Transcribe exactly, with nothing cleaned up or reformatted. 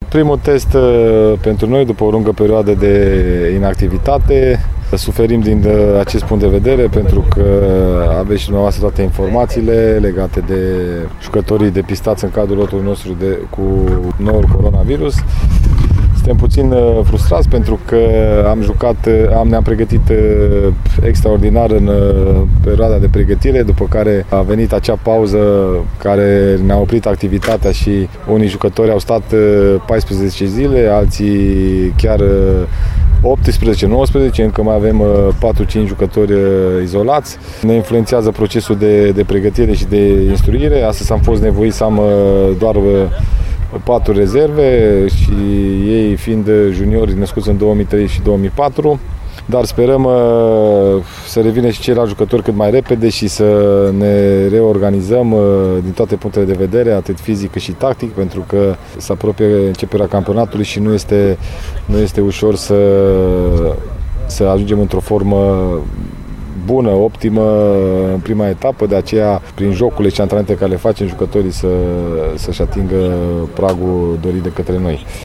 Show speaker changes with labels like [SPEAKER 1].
[SPEAKER 1] primul test pentru noi după o lungă perioadă de inactivitate. Suferim din acest punct de vedere pentru că aveți și dumneavoastră toate informațiile legate de jucătorii depistați în cadrul lotului nostru de, cu noul coronavirus. Suntem puțin frustrați pentru că am jucat, am, ne-am pregătit extraordinar în perioada de pregătire, după care a venit acea pauză care ne-a oprit activitatea și unii jucători au stat paisprezece zile, alții chiar optsprezece nouăsprezece, încă mai avem patru cinci jucători izolați. Ne influențează procesul de, de pregătire și de instruire. Astăzi am fost nevoit să am doar patru rezerve și ei fiind juniori născuți în două mii trei și două mii patru. Dar sperăm uh, să revină și ceilalți jucători cât mai repede și să ne reorganizăm uh, din toate punctele de vedere, atât fizic cât și tactic, pentru că se apropie începerea campionatului și nu este, nu este ușor să, să ajungem într-o formă bună, optimă în prima etapă, de aceea prin jocurile și antrenamentele care le facem jucătorii să, să-și atingă pragul dorit de către noi.